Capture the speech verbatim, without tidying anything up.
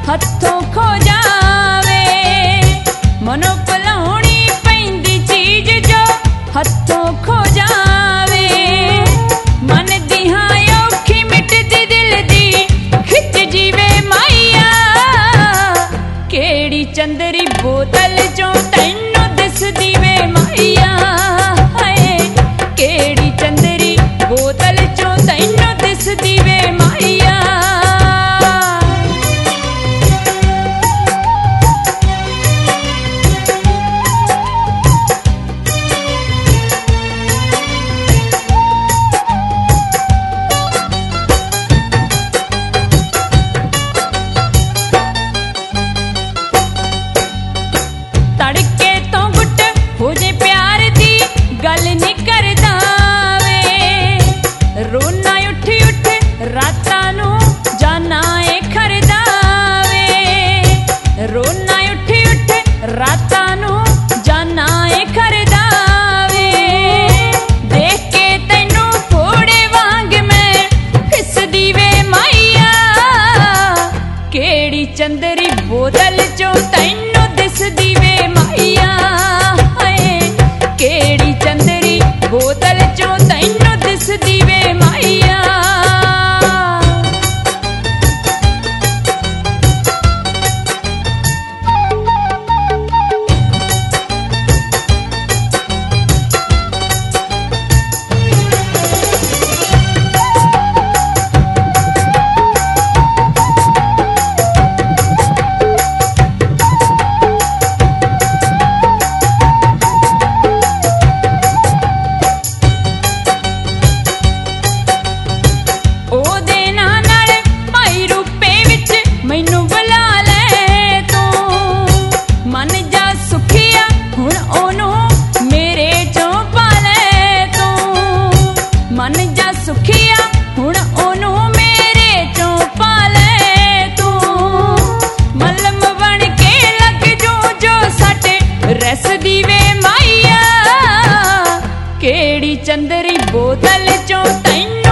हथों खो जावे। मनो भुलाउणी पैंदी चीज जो हथों खो जावे। मन दी हां औखी मिटदी दिल दी खिच जीवे माइया। केड़ी चंदरी बोतल चों तैनू दिसदी वे माइया। हाय केड़ी चंदरी बोतल चों तैनू दिसदी वे माइया। तड़के तो गुट हो जे प्यार दी गल नहीं करदा वे। रोना उठ उठ रातां नू जाना ए खरदा वे। रोना उठ उठ रातां नू जाना ए खरदा वे। देख के तैनू फोड़े वांग मैं फिसदी वे माइया। केड़ी चंदरी बोतल चों तैनू दिसदी वे माइया। हाय केड़ी चंदरी बोतल चों तैनू दिसदी वे माइया। ओदे नाल नाल भाई रूपे विच मैनू बुला ले तू। मन जा सुखिया हुण ओनू मेरे चों पा ले तू। मन जा सुखिया हुण ओनू मेरे चों पा ले तू। मलम बन के लग जू जो साडे रसदी वे माइया। केड़ी चंदरी बोतल चों तैनू